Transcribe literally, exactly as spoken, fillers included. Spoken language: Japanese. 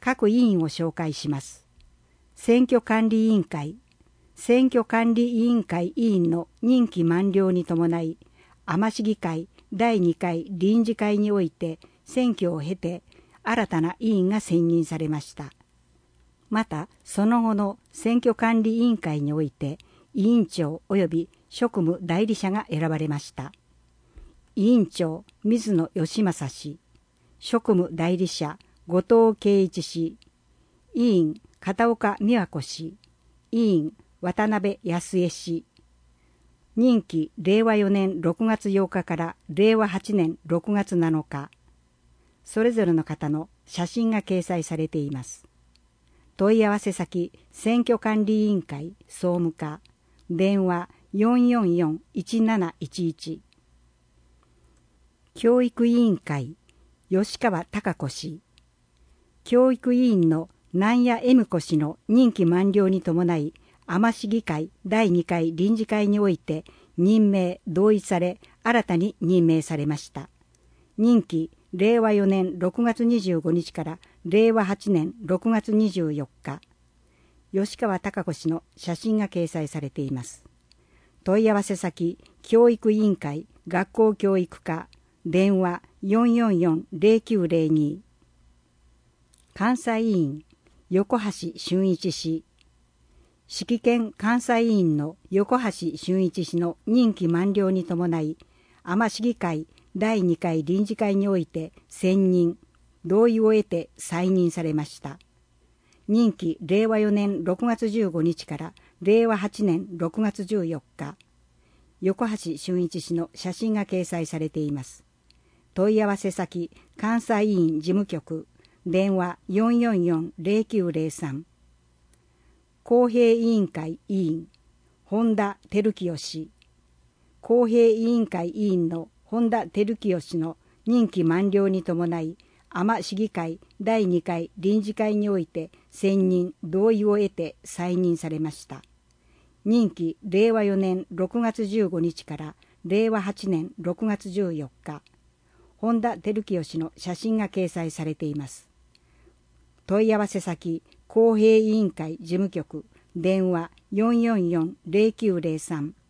各委員を紹介します。選挙管理委員会。選挙管理委員会委員の任期満了に伴い、天市議会だいにかい臨時会において選挙を経て新たな委員が選任されました。また、その後の選挙管理委員会において委員長及び職務代理者が選ばれました。委員長、水野義政氏。職務代理者、後藤圭一氏。委員、片岡美和子氏。委員、渡辺康江氏。任期れいわよねんろくがつようかかられいわはちねんろくがつなのか。それぞれの方の写真が掲載されています。問い合わせ先、選挙管理委員会総務課。電話よんよんよん いちなないちいち。教育委員会、吉川貴子氏。教育委員の南谷恵美子氏の任期満了に伴い、天市議会だいにかい臨時会において任命同意され、新たに任命されました。任期れいわよねんろくがつにじゅうごにちかられいわはちねんろくがつにじゅうよっか。吉川貴子氏の写真が掲載されています。問い合わせ先、教育委員会学校教育課。電話よんよんよん ぜろきゅうぜろに。監査委員、横橋俊一氏。指揮権監査委員の横橋俊一氏の任期満了に伴い、天市議会だいにかい臨時会において選任、同意を得て再任されました。任期れいわよねんろくがつじゅうごにちかられいわはちねんろくがつじゅうよっか。横橋俊一氏の写真が掲載されています。問い合わせ先、監査委員事務局。電話よんよんよん ぜろきゅうぜろさん。公平委員会委員、本田照清氏。公平委員会委員の本田照清氏の任期満了に伴い、天市議会だいにかい臨時会において選任同意を得て再任されました。任期れいわよねんろくがつじゅうごにちかられいわはちねんろくがつじゅうよっか。本田照清氏の写真が掲載されています。問い合わせ先、公平委員会事務局。電話よんよんよん ぜろきゅうぜろさん。